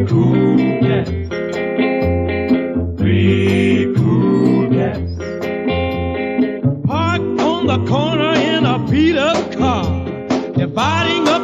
cool cats. Three cool cats. Parked on the corner in a beat-up car, dividing up